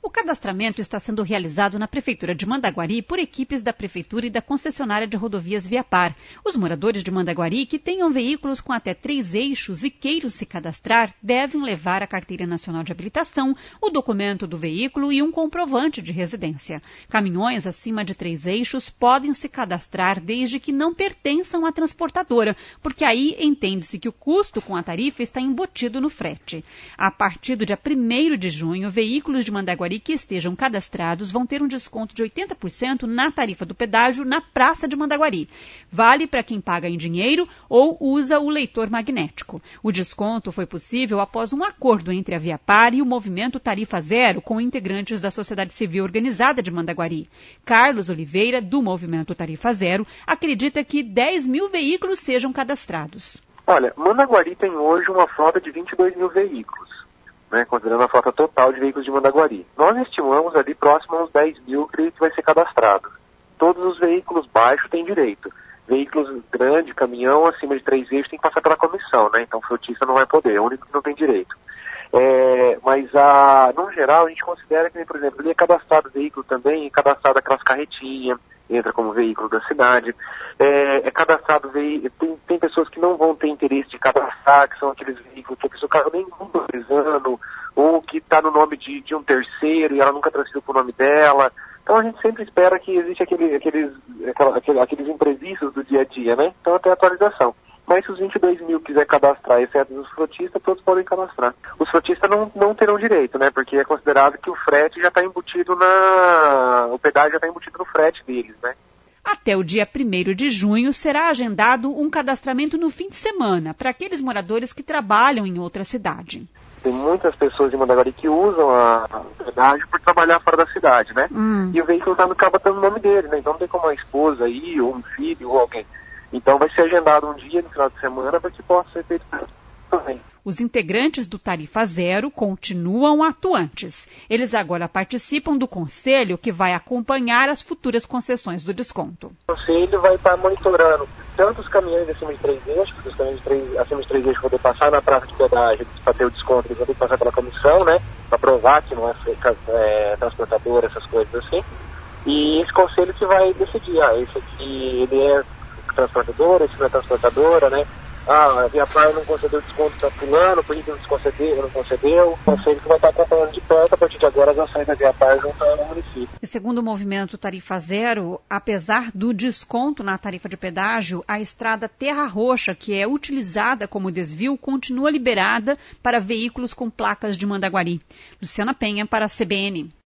O cadastramento está sendo realizado na Prefeitura de Mandaguari por equipes da Prefeitura e da concessionária de rodovias Viapar. Os moradores de Mandaguari que tenham veículos com até 3 eixos e queiram se cadastrar devem levar a Carteira Nacional de Habilitação, o documento do veículo e um comprovante de residência. Caminhões acima de 3 eixos podem se cadastrar desde que não pertençam à transportadora, porque aí entende-se que o custo com a tarifa está embutido no frete. A partir do dia 1º de junho, veículos de Mandaguari que estejam cadastrados vão ter um desconto de 80% na tarifa do pedágio na Praça de Mandaguari. Vale para quem paga em dinheiro ou usa o leitor magnético. O desconto foi possível após um acordo entre a Viapar e o movimento Tarifa Zero com integrantes da sociedade civil organizada de Mandaguari. Carlos Oliveira, do movimento Tarifa Zero, acredita que 10 mil veículos sejam cadastrados. Olha, Mandaguari tem hoje uma frota de 22 mil veículos, né, considerando a frota total de veículos de Mandaguari. Nós estimamos ali próximo aos 10 mil que vai ser cadastrado. Todos os veículos baixos têm direito. Veículos grandes, caminhão, acima de 3 eixos tem que passar pela comissão, né? Então o frotista não vai poder, é o único que não tem direito. Mas, no geral, a gente considera que, por exemplo, ele é cadastrado veículo também, é cadastrado aquelas carretinhas, entra como veículo da cidade, é cadastrado veículo, tem pessoas que não vão ter interesse de cadastrar, que são aqueles veículos que a pessoa carro nem está utilizando, ou que está no nome de um terceiro e ela nunca transferiu para o nome dela. Então a gente sempre espera que existe aqueles imprevistos do dia a dia, né? Então até a atualização. Mas se os 22 mil quiser cadastrar, exceto os frotistas, todos podem cadastrar. Os frotistas não terão direito, né? Porque é considerado que o frete já está embutido o pedágio já está embutido no frete deles, né? Até o dia 1º de junho será agendado um cadastramento no fim de semana para aqueles moradores que trabalham em outra cidade. Tem muitas pessoas de Mandaguari que usam o pedágio por trabalhar fora da cidade, né? E o veículo acaba tendo o nome dele, né? Então não tem como uma esposa aí, ou um filho, ou alguém. Então vai ser agendado um dia no final de semana para que possa ser feito também. Os integrantes do Tarifa Zero continuam atuantes. Eles agora participam do conselho que vai acompanhar as futuras concessões do desconto. O conselho vai estar monitorando tanto os caminhões acima de 3 eixos, porque os caminhões acima de 3 eixos vão ter que passar na praça de pedágio para ter o desconto, eles vão ter que passar pela comissão, né? Para provar que não é transportadora, essas coisas assim. E esse conselho que vai decidir, esse aqui ele é transportadora, esse não é transportadora, né? A Viapar não concedeu desconto para fulano, por isso não concedeu. O conselho que vai estar acompanhando de perto, a partir de agora, as ações da Viapar junto ao município. Segundo o movimento Tarifa Zero, apesar do desconto na tarifa de pedágio, a estrada Terra Roxa, que é utilizada como desvio, continua liberada para veículos com placas de Mandaguari. Luciana Penha, para a CBN.